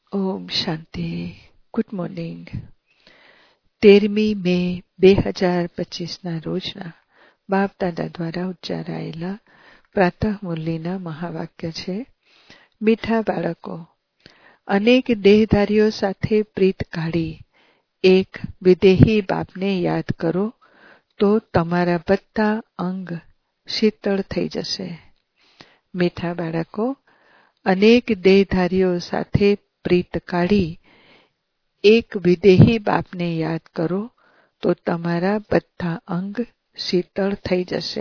ઓમ શાંતિ. Good morning. 13મી મે 2025ના રોજના બાપ દાદા દ્વારા ઉચ્ચારાયેલા પ્રાતઃ મુરલીના મહાવાક્ય છે. મીઠા બાળકો, અનેક દેહધારીઓ સાથે પ્રીત કાઢી એક વિદેહી બાપને યાદ કરો તો તમારા બધા અંગ શીતળ થઈ જશે. મીઠા બાળકો, અનેક દેહધારીઓ સાથે પ્રીત કાઢી એક વિદેહી બાપને યાદ કરો તો તમારા બધા અંગ શીતળ થઈ જશે.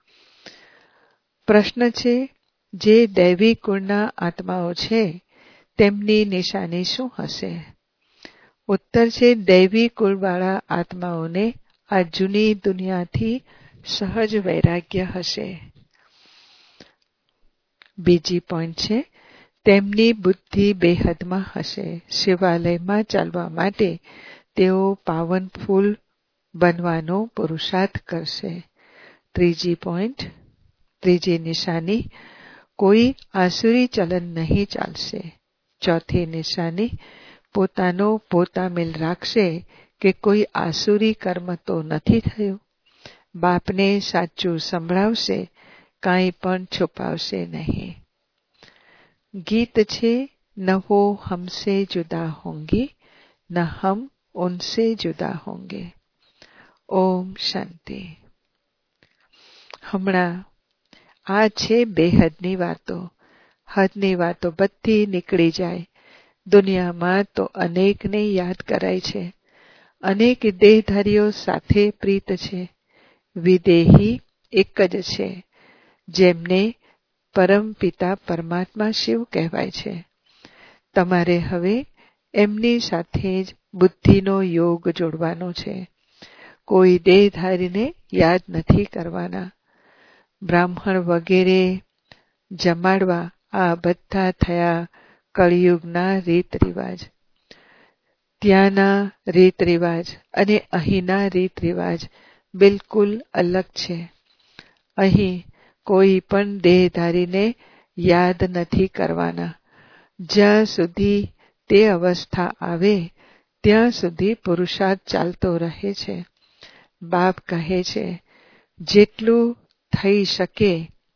પ્રશ્ન છે, જે દૈવી કુળના આત્માઓ છે તેમની નિશાની શું હશે? ઉત્તર છે, દૈવી કુળવાળા આત્માઓને આ જૂની દુનિયાથી સહજ વૈરાગ્ય હશે. બીજી પોઈન્ટ છે, તેમની બુદ્ધિ બેહદમાં હશે. શિવાલયમાં ચાલવા માટે તેઓ પાવનફૂલ બનવાનો પુરુષાર્થ કરશે. ત્રીજી પોઈન્ટ, ત્રીજી નિશાની, કોઈ આસુરી ચલન નહીં ચાલશે. ચોથી નિશાની, પોતાનો પોતામેલ રાખશે કે કોઈ આસુરી કર્મ તો નથી થયું. બાપને સાચું સંભળાવશે, કાંઈ પણ છુપાવશે નહીં. ગીત છે, ન વો હમસે જુદા હોંગે, ન હમ ઉનસે જુદા હોંગે. ઓમ શાંતિ. હમણાં આ છે બેહદની વાતો. હદની વાતો બધી નીકળી જાય. દુનિયામાં તો અનેકને યાદ કરાય છે. અનેક દેહધારીઓ સાથે પ્રીત છે. વિદેહી એક જ છે, જેમને પરમપિતા પરમાત્મા શિવ કહેવાય છે. તમારે હવે એમની સાથે જ બુદ્ધિનો યોગ જોડવાનો છે. કોઈ દેહધારીને યાદ નથી કરવાના. બ્રાહ્મણ વગેરે જમાડવા આ બધા થયા કળિયુગના રીત રિવાજ. ત્યાંના રીત રિવાજ અને અહીંના રીત રિવાજ બિલકુલ અલગ છે. અહીં કોઈ પણ દેહધારીને યાદ નથી કરવાના. જ્યાં સુધી તે અવસ્થા આવે ત્યાં સુધી પુરુષાર્થ ચાલતો રહે છે. બાપ કહે છે, જેટલું થઈ શકે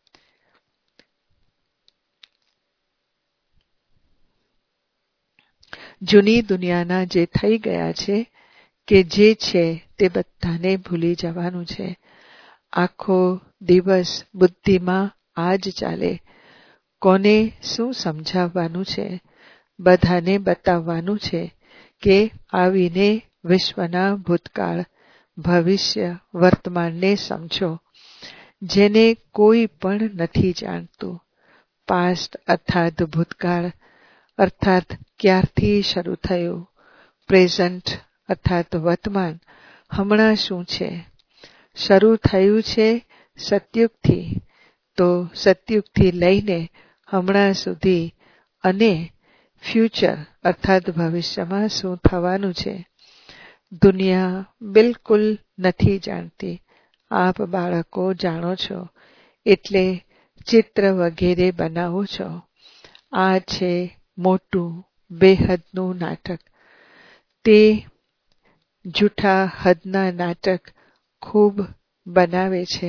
જૂની દુનિયાના જે થઈ ગયા છે કે જે છે તે બધાને ભૂલી જવાનું છે. આખો દિવસ બુદ્ધિમાં આ જ ચાલે. કોને શું સમજાવવાનું છે? બધાને બતાવવાનું છે કે આવીને વિશ્વના ભૂતકાળ, ભવિષ્ય, વર્તમાનને સમજો, જેને કોઈ પણ નથી જાણતું. પાસ્ટ અર્થાત ભૂતકાળ અર્થાત ક્યારથી શરૂ થયું. પ્રેઝન્ટ અર્થાત વર્તમાન હમણાં શું છે? શરૂ થયું છે સતયુગથી, તો સતયુગથી લઈને હમણાં સુધી અને ફ્યુચર અર્થાત ભવિષ્યમાં શું થવાનું છે. દુનિયા બિલકુલ નથી જાણતી. આપ બાળકો જાણો છો, એટલે ચિત્ર વગેરે બનાવો છો. આ છે મોટું બેહદનું નાટક. તે જૂઠા હદના નાટક ખૂબ બનાવે છે.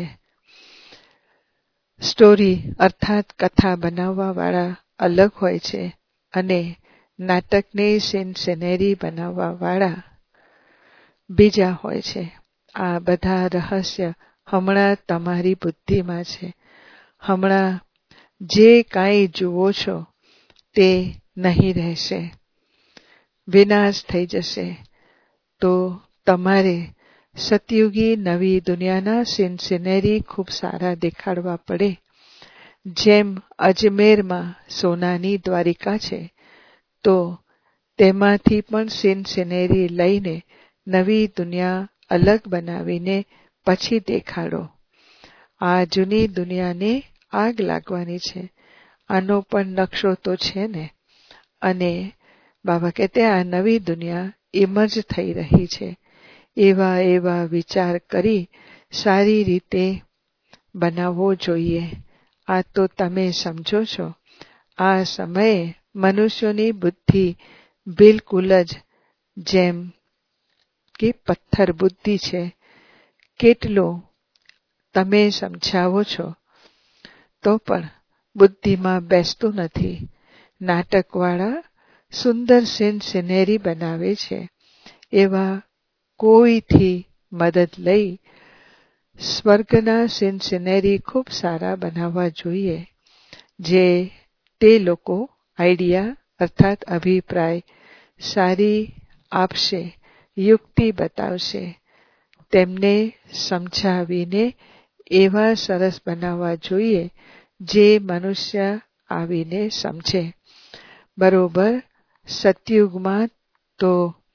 સ્ટોરી અર્થાત કથા બનાવવા વાળા અલગ હોય છે અને નાટકને સીન સિનેરી બનાવવા વાળા બીજા હોય છે. આ બધા રહસ્ય હમણાં તમારી બુદ્ધિમાં છે. હમણાં જે કાંઈ જુઓ છો તે નહીં રહેશે, વિનાશ થઈ જશે. તો તમારે સતયુગી નવી દુનિયાના સીન સિનેરી ખૂબ સારા દેખાડવા પડે. જેમ અજમેરમાં સોનાની દ્વારિકા છે, તો તેમાંથી પણ સીન સિનેરી લઈને નવી દુનિયા અલગ બનાવીને પછી દેખાડો. આ જૂની દુનિયાને આગ લાગવાની છે. આનો પણ નકશો તો છે ને. અને બાબા કહેતે આ નવી દુનિયા ઇમર્જ થઈ રહી છે. એવા એવા વિચાર કરી સારી રીતે બનાવવો જોઈએ. આ તો તમે સમજો છો. આ સમયે મનુષ્યોની બુદ્ધિ બિલકુલ જ જેમ કે પથ્થર બુદ્ધિ છે. કેટલો તમે સમજાવો છો તો પણ બુદ્ધિમાં બેસતું નથી. નાટકવાળા સુંદર સીન સિનેરી બનાવે છે. એવા કોઈથી મદદ લઈ સ્વર્ગના સીન સિનેરી ખૂબ સારા બનાવવા જોઈએ. જે તે લોકો આઈડિયા અર્થાત અભિપ્રાય સારી આપશે, યુક્તિ બતાવશે, તેમને સમજાવીને એવા સરસ બનાવવા જોઈએ જે મનુષ્ય આવીને સમજે. બરોબર સતયુગમાં તો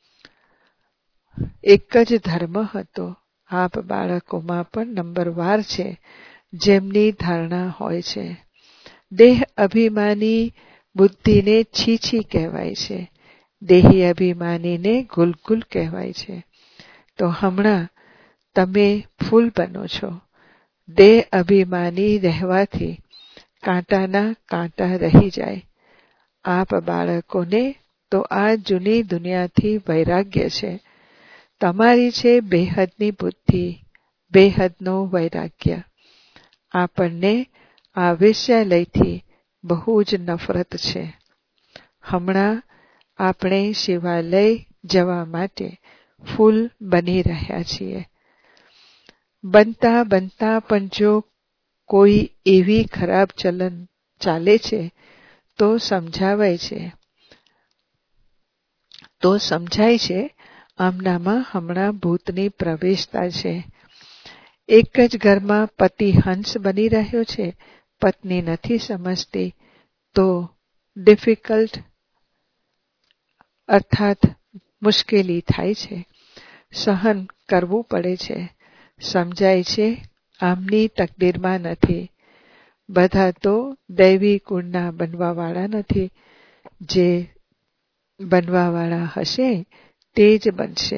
એક જ ધર્મ હતો. આપ બાળકોમાં પણ નંબરવાર છે જેમની ધારણા હોય છે. દેહ અભિમાની બુદ્ધિને છીછી કહેવાય છે. દેહી અભિમાનીને ગુલગુલ કહેવાય છે. તો હમણાં તમે ફૂલ બનો છો. દેહ અભિમાની રહેવાથી કાંટાના કાંટા રહી જાય. આપ બાળકોને તો આ જૂની દુનિયાથી વૈરાગ્ય છે. તમારી છે બેહદની બુદ્ધિ, બેહદનો વૈરાગ્ય. આપણને આ વેશ્યાલયથી બહુ જ નફરત છે. હમણાં આપણે શિવાલય જવા માટે ફૂલ બની રહ્યા છીએ. બનતા બનતા પણ જો કોઈ એવી ખરાબ ચલન ચાલે છે તો સમજાય છે આમનામાં હમણાં ભૂતની પ્રવેશતા છે. એક જ ઘરમાં પતિ હંસ બની રહ્યો છે, પત્ની નથી સમજતી, તો ડિફિકલ્ટ અર્થાત મુશ્કેલી થાય છે. સહન કરવું પડે છે. સમજાય છે આમની તકદીરમાં નથી. બધા તો દૈવી ગુણના બનવાવાળા નથી. જે બનવાવાળા હશે તે જ બનશે.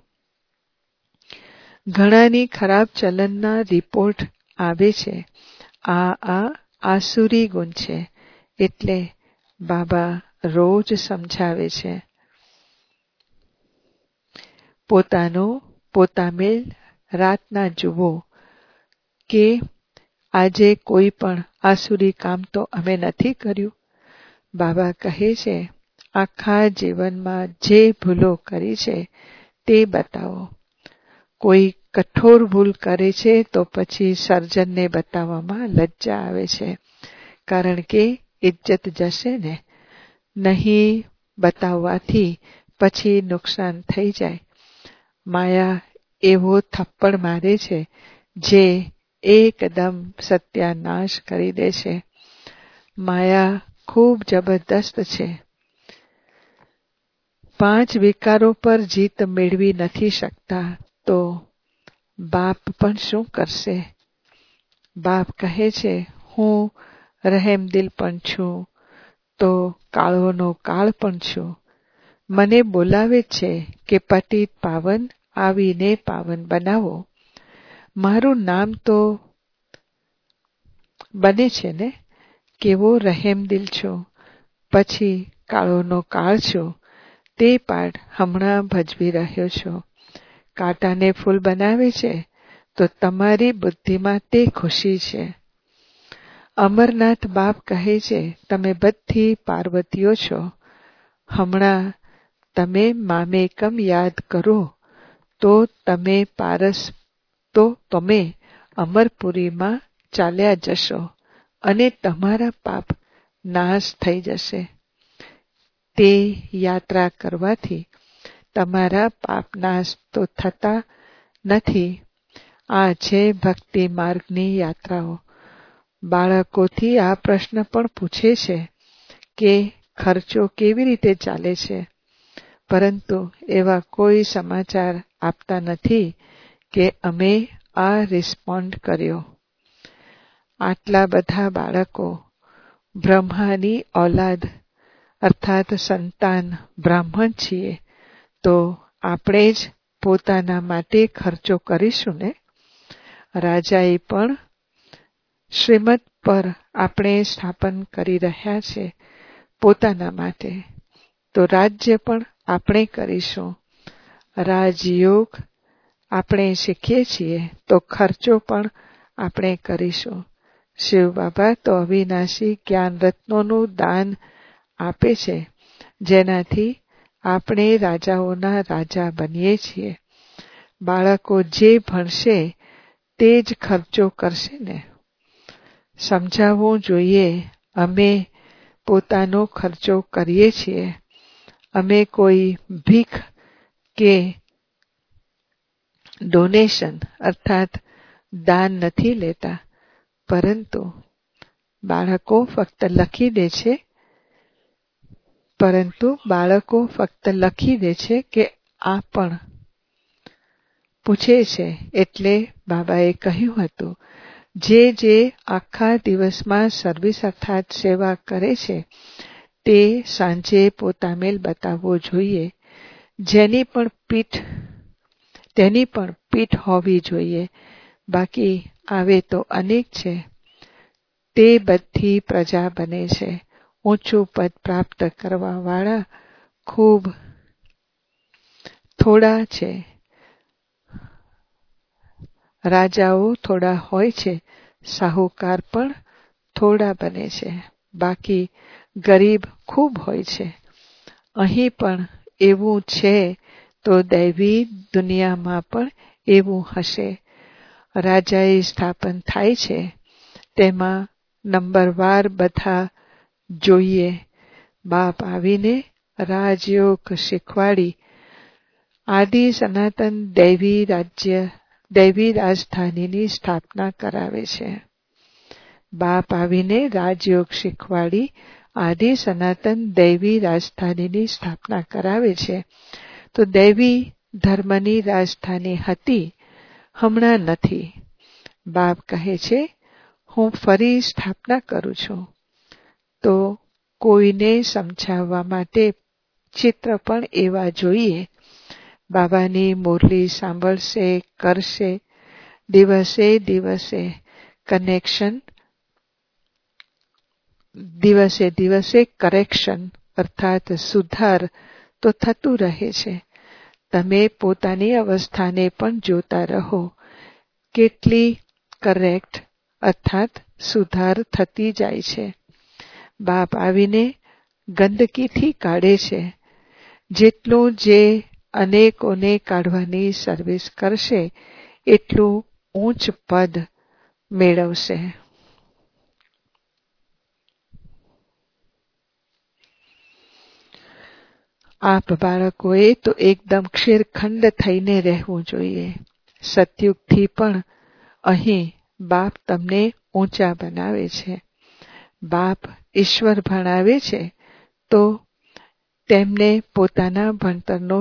ઘણાની ખરાબ ચલનના રિપોર્ટ આવે છે. આ આસુરી ગુણ છે. એટલે બાબા રોજ સમજાવે છે. પોતામેલ રાતના જુઓ કે આજે કોઈ પણ આસુરી કામ તો અમે નથી કર્યું. બાબા કહે છે આખા જીવનમાં જે ભૂલો કરી છે તે બતાવો. કોઈ કઠોર ભૂલ કરે છે તો પછી સર્જનને બતાવવામાં લજ્જા આવે છે. કારણ કે ઇજ્જત જશે ને. નહીં બતાવવાથી પછી નુકસાન થઈ જાય. માયા એવો થપ્પડ મારે છે જે એકદમ સત્યાનાશ કરી દે છે. માયા ખૂબ જબરદસ્ત છે. 5 વિકારો પર જીત મેળવી નથી શકતા તો બાપ પણ શું કરશે? બાપ કહે છે હું રહેમદિલ પણ છું, તો કાળોનો કાળ પણ છું. મને બોલાવે છે કે પતિત પાવન આવીને પાવન બનાવો. મારું નામ તો બને છે ને. કેવો રહેમદિલ છું, પછી કાળોનો કાળ છું. તે પાઠ હમણાં ભજવી રહ્યો છો. કાંટાને ફૂલ બનાવે છે તો તમારી બુદ્ધિમાં તે ખુશી છે. અમરનાથ બાપ કહે છે તમે બધી પાર્વતીઓ છો. હમણાં તમે મામેકમ યાદ કરો તો તમે અમરપુરીમાં ચાલ્યા જશો અને તમારા પાપ નાશ થઈ જશે. તે યાત્રા કરવાથી તમારા પાપ નાશ તો થતા નથી. આ છે ભક્તિ માર્ગની યાત્રાઓ. બાળકોથી આ પ્રશ્ન પણ પૂછે છે કે ખર્ચો કેવી રીતે ચાલે છે, પરંતુ એવા કોઈ સમાચાર આપતા નથી કે અમે આ રિસ્પોન્ડ કર્યો. આટલા બધા બાળકો બ્રહ્માની ઔલાદ અર્થાત સંતાન બ્રાહ્મણ છીએ તો આપણે જ પોતાના માટે ખર્ચો કરીશું ને. રાજાએ પણ શ્રીમત પર આપણે સ્થાપન કરી રહ્યા છે પોતાના માટે. તો રાજ્ય પણ આપણે કરીશું. રાજયોગ આપણે શીખીએ છીએ તો ખર્ચો પણ આપણે કરીશું. શિવ બાબા તો અવિનાશી જ્ઞાન રત્નોનું દાન આપે છે, જેનાથી આપણે રાજાઓના રાજા બનીએ છીએ. બાળકો જે ભણશે તે જ ખર્ચો કરશે ને. સમજાવવું જોઈએ, અમે પોતાનો ખર્ચો કરીએ છીએ. અમે કોઈ ભીખ કે ડોનેશન અર્થાત દાન નથી લેતા, પરંતુ બાળકો ફક્ત લખી દે છે કે આ પણ પૂછે છે. એટલે બાબાએ કહ્યું હતું, જે આખા દિવસમાં સર્વિસ અર્થાત સેવા કરે છે તે સાંજે પોતામેલ બતાવવો જોઈએ. તેની પણ પીઠ હોવી જોઈએ. બાકી આવે તો અનેક છે, તે બધી પ્રજા બને છે. ઊંચું પદ પ્રાપ્ત કરવા વાળા ખૂબ થોડા છે. રાજાઓ થોડા હોય છે, સાહુકાર પણ થોડા બને છે, બાકી ગરીબ ખૂબ હોય છે. અહીં પણ એવું છે તો દૈવી દુનિયામાં પણ એવું હશે. રાજાએ સ્થાપન થાય છે, તેમાં નંબરવાર બધા જોઈએ. બાપ આવીને રાજયોગ શીખવાડી આદિ સનાતન દૈવી રાજધાનીની સ્થાપના કરાવે છે. બાપ આવીને રાજયોગ શીખવાડી આદિ સનાતન દૈવી રાજધાનીની સ્થાપના કરાવે છે. તો દૈવી ધર્મની રાજધાની હતી, હમણાં નથી. બાપ કહે છે, હું ફરી સ્થાપના કરું છું. તો કોઈને સમજાવવા માટે ચિત્ર પણ એવા જોઈએ. બાબાની મુરલી સાંભળશે, કરશે. દિવસે દિવસે કરેક્શન અર્થાત સુધાર તો થતું રહે છે. તમે પોતાની અવસ્થાને પણ જોતા રહો, કેટલી કરેક્ટ અર્થાત સુધાર થતી જાય છે. બાપ આવીને ગંદકીથી કાઢે છે. જેટલું જે અનેકોને કાઢવાની સર્વિસ કરશે એટલું ઊંચ પદ મેળવશે. આપ બાળકોએ તો એકદમ ક્ષીરખંડ થઈને રહેવું જોઈએ. સતયુગથી પણ અહીં બાપ તમને ઊંચા બનાવે છે. બાપ ઈશ્વર ભણાવે છે તો તેમને પોતાના ભણતરનો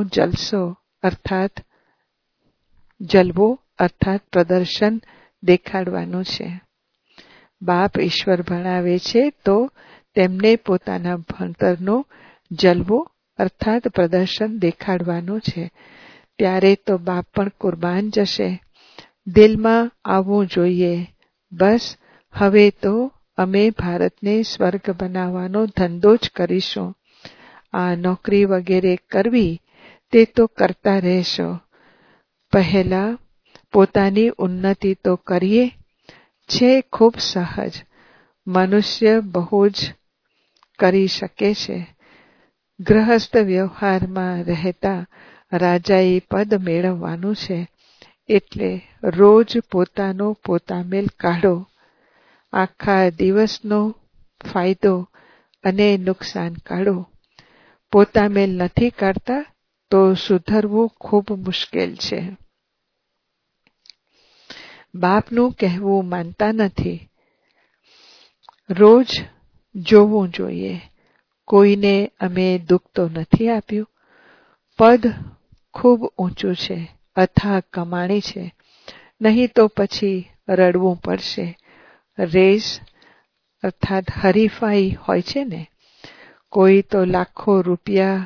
જલવો અર્થાત પ્રદર્શન દેખાડવાનું છે. બાપ ઈશ્વર ભણાવે છે તો તેમને પોતાના ભણતરનો જલવો અર્થાત પ્રદર્શન દેખાડવાનું છે. ત્યારે તો બાપ પણ કુરબાન જશે. દિલમાં આવવું જોઈએ, બસ હવે તો અમે ભારતને સ્વર્ગ બનાવવાનો ધંધો જ કરીશું. આ નોકરી વગેરે કરવી તે તો કરતા રહેશો. પહેલા પોતાની ઉન્નતિ તો કરીએ. છે ખૂબ સહજ. મનુષ્ય બહુ જ કરી શકે છે. ગૃહસ્થ વ્યવહારમાં રહેતા રાજાએ પદ મેળવવાનું છે. એટલે રોજ પોતાનો પોતામેલ કાઢો. આખા દિવસનો ફાયદો અને નુકસાન કાઢો. પોતામેલ નથી કાઢતા તો સુધરવું ખૂબ મુશ્કેલ છે. બાપનું કહેવું માનતા નથી. રોજ જોવું જોઈએ. કોઈને અમે દુઃખ તો નથી આપ્યું. પદ ખૂબ ઊંચું છે, અથાગ કમાણી છે. નહીં તો પછી રડવું પડશે. રેસ અર્થાત હરીફાઈ હોય છે ને. કોઈ તો લાખો રૂપિયા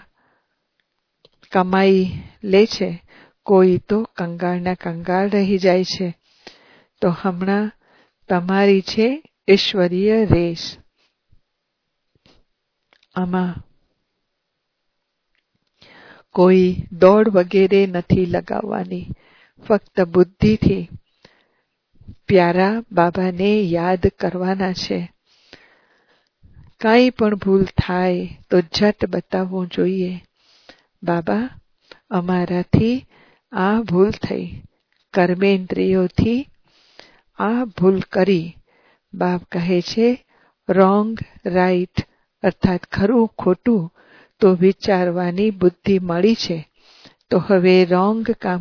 કમાઈ લે છે, કોઈ તો કંગાળના કંગાળ રહી જાય છે. તો હમણાં તમારી છે ઈશ્વરીય રેસ. આમાં કોઈ દોડ વગેરે નથી લગાવવાની. ફક્ત બુદ્ધિથી પ્યારા બાબાને યાદ કરવાના છે. કાંઈ પણ ભૂલ થાય તો ઝટ બતાવવું જોઈએ. બાબા, અમારાથી આ ભૂલ થઈ, કર્મેન્દ્રિયોથી આ ભૂલ કરી. બાપ કહે છે રોંગ રાઈટ અર્થાત ખરું ખોટું તો વિચારવાની બુદ્ધિ મળી છે, તો હવે રોંગ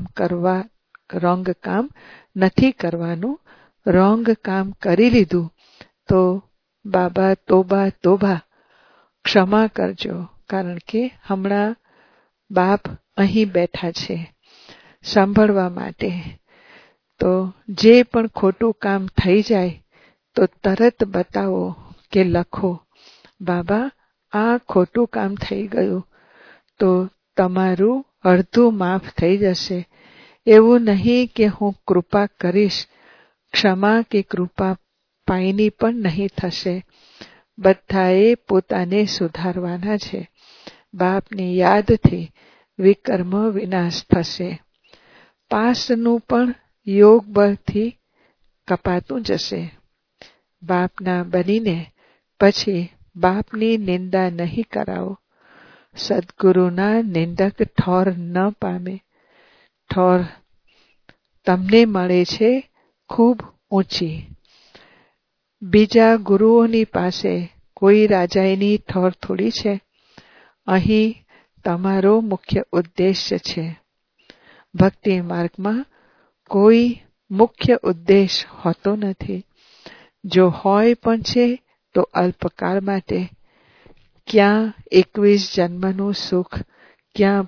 કામ નથી કરવાનું. રોંગ કામ કરી લીધું તો બાબા તોબા તોબા, ક્ષમા કરજો, કારણ કે હમણાં બાપ અહીં બેઠા છે સાંભળવા માટે. તો જે પણ ખોટું કામ થઈ જાય તો તરત બતાવો કે લખો, બાબા આ ખોટું કામ થઈ ગયું, તો તમારું અડધું માફ થઈ જશે. એવું નહીં કે હું કૃપા કરીશ, ક્ષમા કે કૃપા પાયની પણ નહીં થશે. બધાએ પોતાને સુધારવાના છે. બાપની યાદથી વિકર્મ વિનાશ થશે. પાસ્ટનું પણ યોગ બળથી કપાતું જશે. બાપના બનીને પછી બાપની નિંદા નહીં કરાવો. સદગુરુના નિંદક ઠોર ન પામે. ઠોર તમને મળે છે ખૂબ ઊંચી. બીજા ગુરુઓની પાસે કોઈ રાજાની ઠોર થોડી છે. અહીં તમારો મુખ્ય ઉદ્દેશ્ય છે. ભક્તિ માર્ગમાં કોઈ મુખ્ય ઉદ્દેશ હોતો નથી. જો હોય પણ છે તો અલ્પકાળ માટે. ક્યાં 21 જન્મનું સુખ, ક્યાં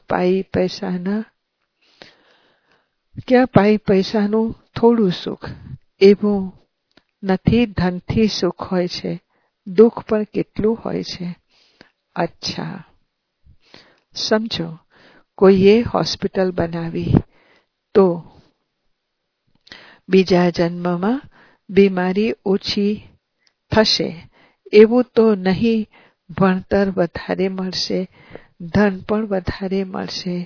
પાઈ પૈસાનું થોડું સુખ. એવું નથી. ધનથી સુખ હોય છે, દુઃખ પણ કેટલું હોય છે. અચ્છા સમજો, કોઈએ હોસ્પિટલ બનાવી તો બીજા જન્મમાં બીમારી ઓછી થશે એવું તો નહીં. ભણતર વધારે મળશે, ધન પણ વધારે મળશે.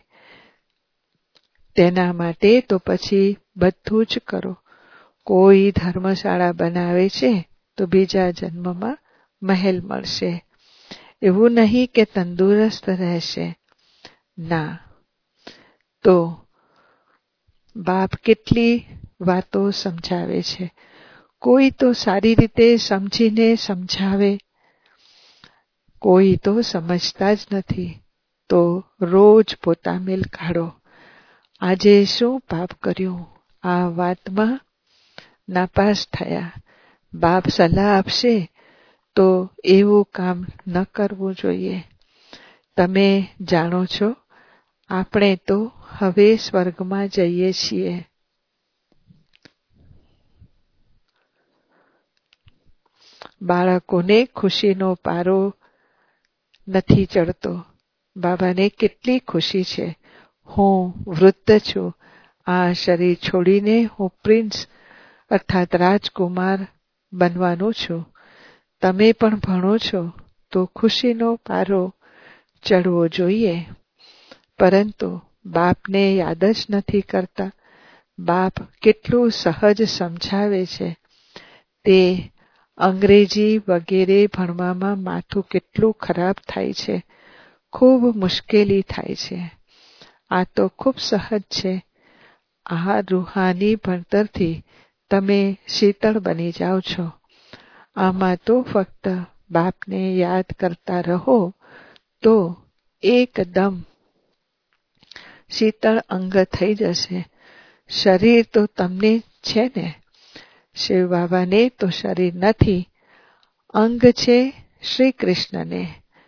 તેના માટે તો પછી બધું જ કરો. કોઈ ધર્મશાળા બનાવે છે તો બીજા જન્મમાં મહેલ મળશે. એવું નહીં કે તંદુરસ્ત રહેશે. ના. તો બાપ કેટલી વાતો સમજાવે છે. કોઈ તો સારી રીતે સમજીને સમજાવે, કોઈ તો સમજતા જ નથી. તો રોજ પોતામેલ કાઢો. આજે શું પાપ કર્યું, આ વાતમાં નાપાસ થયા. બાપ સલાહ આપશે તો એવું કામ ન કરવું જોઈએ. તમે જાણો છો આપણે તો હવે સ્વર્ગમાં જઈએ છીએ. બાળકોને ખુશીનો પારો નથી ચડતો. બાબાને કેટલી ખુશી છે. હું વૃદ્ધ છું, આ શરીર છોડીને હું પ્રિન્સ અર્થાત રાજકુમાર બનવાનું છું. તમે પણ ભણો છો તો ખુશીનો પારો ચડવો જોઈએ. પરંતુ બાપને યાદ જ નથી કરતા. બાપ કેટલું સહજ સમજાવે છે. તે અંગ્રેજી વગેરે ભણવામાં માથું કેટલું ખરાબ થાય છે, ખૂબ મુશ્કેલી થાય છે. આ તો ખૂબ સહજ છે. આ રૂહાની ભણતરથી તમે શીતળ બની જાઓ છો. આમાં તો ફક્ત બાપને યાદ કરતા રહો તો એકદમ શીતળ અંગ થઈ જશે. શરીર તો તમને છે ને. શિવ બાબાને તો શરીર નથી, અંગ છે શ્રી કૃષ્ણને.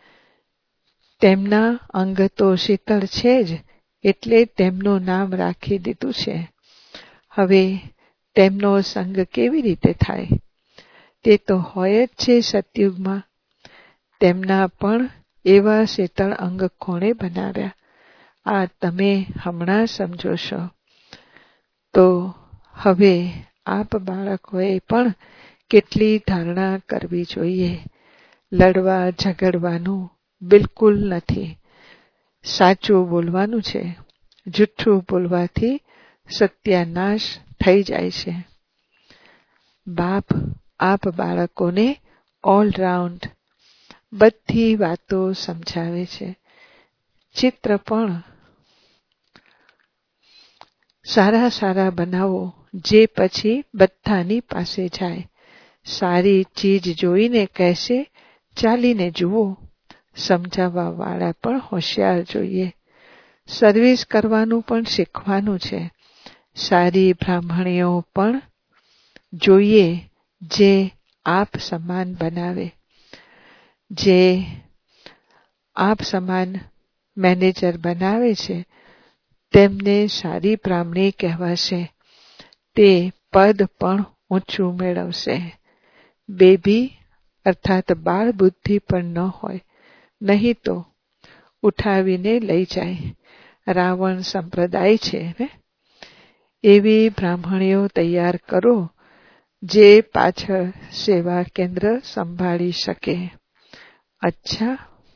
તેમના અંગ તો શીતળ છે જ, એટલે તેમનું નામ રાખી દીધું છે. હવે તેમનો સંગ કેવી રીતે થાય? તે તો હોય જ છે સતયુગમાં. તેમના પણ એવા શીતળ અંગ કોણે બનાવ્યા? આ તમે હમણાં સમજો છો. તો હવે આપ બાળકોએ પણ કેટલી ધારણા કરવી જોઈએ. લડવા ઝઘડવાનું બિલકુલ નથી. સાચું બોલવાનું છે. જુઠ્ઠું બોલવાથી સત્યાનાશ થઈ જાય છે. બાપ આપ બાળકોને ઓલરાઉન્ડ બધી વાતો સમજાવે છે. ચિત્ર પણ સારા સારા બનાવો જે પછી બધાની પાસે જાય. સારી ચીજ જોઈને કહેશે ચાલીને જુઓ. સમજાવવા વાળા પણ હોશિયાર જોઈએ. સર્વિસ કરવાનું પણ શીખવાનું છે. સારી બ્રાહ્મણીઓ પણ જોઈએ જે આપ સમાન બનાવે. જે આપ સમાન મેનેજર બનાવે છે તેમને સારી બ્રાહ્મણી કહેવાશે. તે પદ પણ ઊંચું મેળવશે. બેબી અર્થાત બાળ બુદ્ધિ પણ ન હોય, નહીં તો ઉઠાવીને લઈ જાય. રાવણ સંપ્રદાય છે ને. એવી બ્રાહ્મણીઓ તૈયાર કરો જે પાછળ સેવા કેન્દ્ર સંભાળી શકે. અચ્છા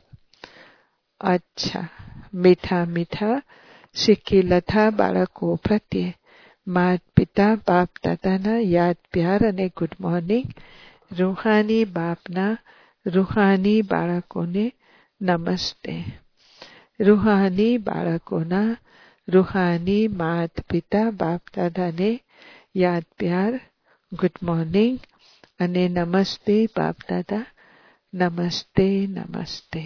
અચ્છા. મીઠા મીઠા શીખેલા બાળકો પ્રત્યે માત પિતા બાપ દાદાના યાદ પ્યાર અને ગુડ મોર્નિંગ. રૂહાની બાપના રૂહાની બાળકોને નમસ્તે. રૂહાની બાળકોના રૂહાની માત પિતા બાપ દાદાને યાદ પ્યાર, ગુડ મોર્નિંગ અને નમસ્તે બાપ દાદા. નમસ્તે નમસ્તે.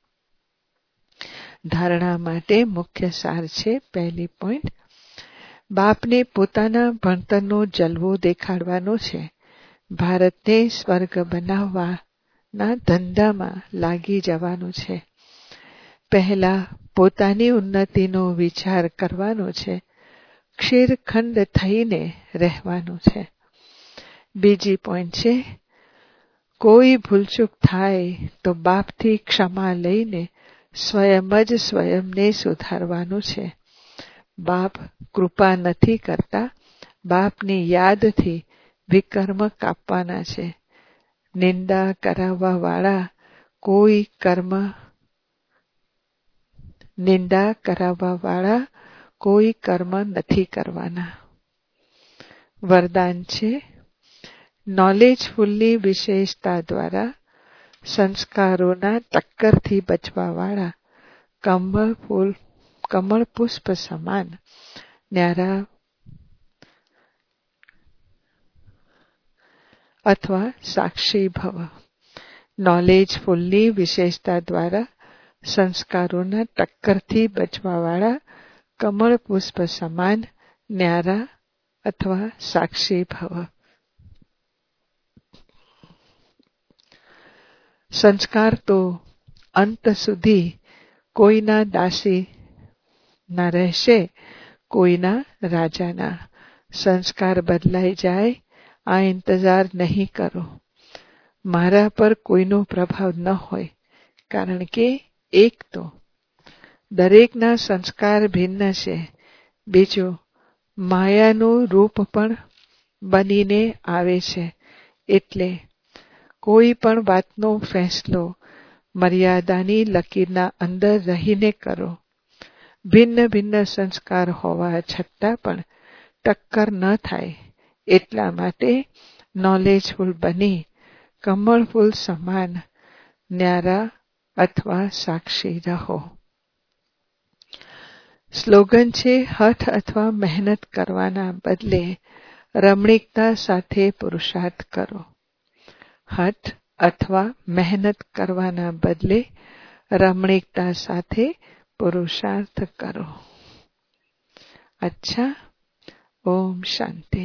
ધારણા માટે મુખ્ય સાર છે. પહેલી પોઈન્ટ, બાપને પોતાના ભણતરનો જલવો દેખાડવાનો છે. ભારતને સ્વર્ગ બનાવવાના ધંધામાં લાગી જવાનું છે. પહેલા પોતાની ઉન્નતિનો વિચાર કરવાનો છે. ક્ષીરખંડ થઈને રહેવાનું છે. બીજી પોઈન્ટ છે, કોઈ ભૂલચૂક થાય તો બાપથી ક્ષમા લઈને સ્વયં જ સ્વયંને સુધારવાનું છે. બાપ કૃપા નથી કરતા. બાપની યાદથી વિકર્મ કાપવાના છે. નિંદા કરાવવા વાળા કોઈ કર્મ નથી કરવાના. વરદાન છે, નોલેજફુલની વિશેષતા દ્વારા સંસ્કારોના ટક્કરથી બચવા વાળા કમળ પુષ્પ સમાન ન્યારા અથવા સાક્ષી ભવ. નોલેજફુલની વિશેષતા દ્વારા સંસ્કારોના ટક્કરથી બચવા વાળા કમળ પુષ્પ સમાન ન્યારા અથવા સાક્ષી ભવ. સંસ્કાર તો અંત સુધી કોઈના દાસી ના રહેશે, કોઈના રાજાના. સંસ્કાર બદલાઈ જાય આ ઇંતજાર નહીં કરો. મારા પર કોઈનો પ્રભાવ ન હોય, કારણ કે એક તો દરેકના સંસ્કાર ભિન્ન છે. બીજું, માયાનું રૂપ પણ બનીને આવે છે. એટલે કોઈ પણ વાતનો ફેંસલો મર્યાદાની લકીરના અંદર રહીને કરો. ભિન્ન ભિન્ન સંસ્કાર હોવા છતાં પણ ટક્કર ન થાય એટલા માટે નોલેજફુલ બની કમળ ફૂલ સમાન ન્યારા અથવા સાક્ષી રહો. સ્લોગન છે, હઠ અથવા મહેનત કરવાના બદલે રમણીકતા સાથે પુરુષાર્થ કરો. હઠ અથવા મહેનત કરવાના બદલે રમણીકતા સાથે પુરુષાર્થ કરો. અચ્છા. ઓમ શાંતિ.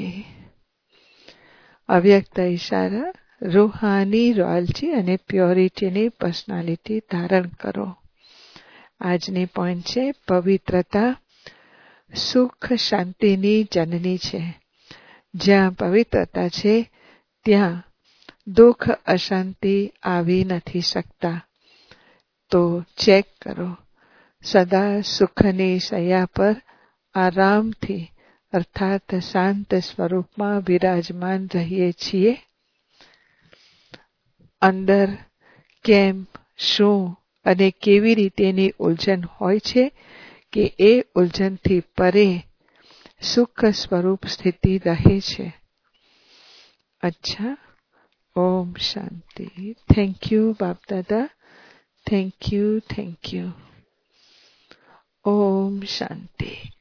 અવ્યક્ત ઈશારા, રૂહાની રોયલ્ટી અને પ્યોરિટીની પર્સનાલિટી ધારણ કરો. આજની પોઈન્ટ છે, પવિત્રતા સુખ શાંતિની જનની છે. જ્યાં પવિત્રતા છે ત્યાં દુઃખ અશાંતિ આવી નથી શકતા. તો ચેક કરો, સદા સુખની શૈયા પર આરામથી અર્થાત શાંત સ્વરૂપમાં વિરાજમાન રહીએ છીએ. અંદર કેમ, શું અને કેવી રીતેની ઉલઝન હોય છે કે એ ઉલઝનથી પરે સુખ સ્વરૂપ સ્થિતિ રહે છે. અચ્છા, ઓમ શાંતિ. Thank you Bap Dada. Thank you. ઓમ શાંતિ.